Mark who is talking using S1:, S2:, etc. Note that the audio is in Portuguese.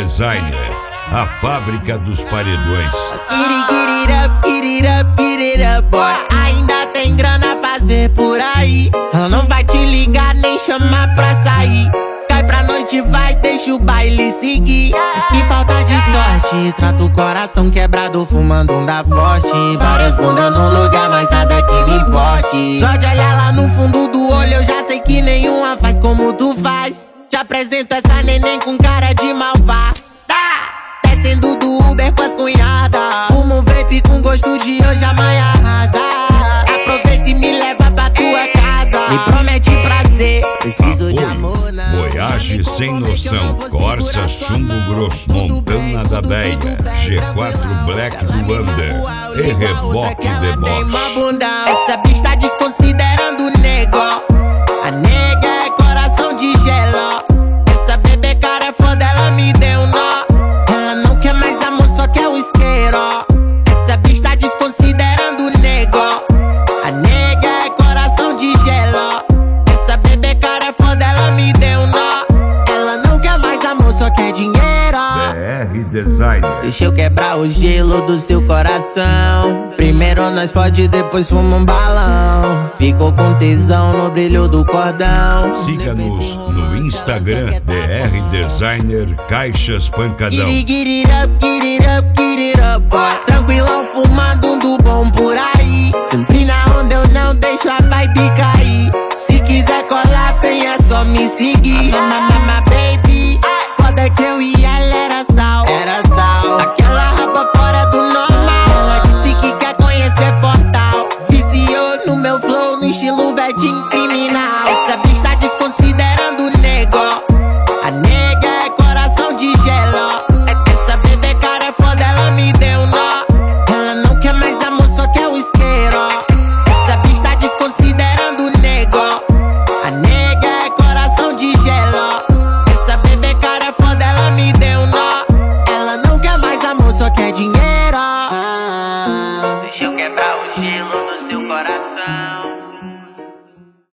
S1: Designer, a fábrica dos paredões.
S2: Get it up, boy. Ainda tem grana a fazer por aí. Ela não vai te ligar nem chamar pra sair. Cai pra noite, vai, deixa o baile seguir. Diz que falta de sorte, trata o coração quebrado fumando um da forte. Várias bundas no lugar, mas nada que me importe. Só de olhar lá no fundo do olho eu já sei que nenhuma faz como tu faz. Te apresento essa neném com cara de malvada. Descendo do Uber com as cunhadas. Fumo um vape com gosto de hoje, amanhã arrasa. Aproveita e me leva pra tua casa. Me promete prazer, preciso de amor não.
S1: Voyage Sem Noção, Corsa Chumbo Grosso, Montana da Beia, G4 Black do Under e Reboque Deboche.
S2: Essa bicha tá desconsiderando o nego. A nega é coração de gelo. Essa bebê cara é foda, ela me deu nó. Ela não quer mais amor, só quer o isqueiro. Essa bicha tá desconsiderando o nego. A nega é coração de gelo. Essa bebê cara é foda, ela me deu nó. Ela não quer mais amor, só quer dinheiro.
S1: DR Designer.
S2: Deixa eu quebrar o gelo do seu coração. Primeiro nós fode, depois fuma um balão. Ficou com tesão no brilho do cordão.
S1: Siga-nos no Instagram, DR Designer Caixas Pancadão.
S2: Get it up, boy. Tranquilão fumando um do bom por aí. Sempre na onda eu não deixo a vibe cair. Se quiser colar, vem, é só me seguir. Mama, baby, foda que eu e ela era sal. Aquela rapa fora do normal. Ela disse que quer conhecer Fortal. Viciou no meu flow, no estilo Vedinho.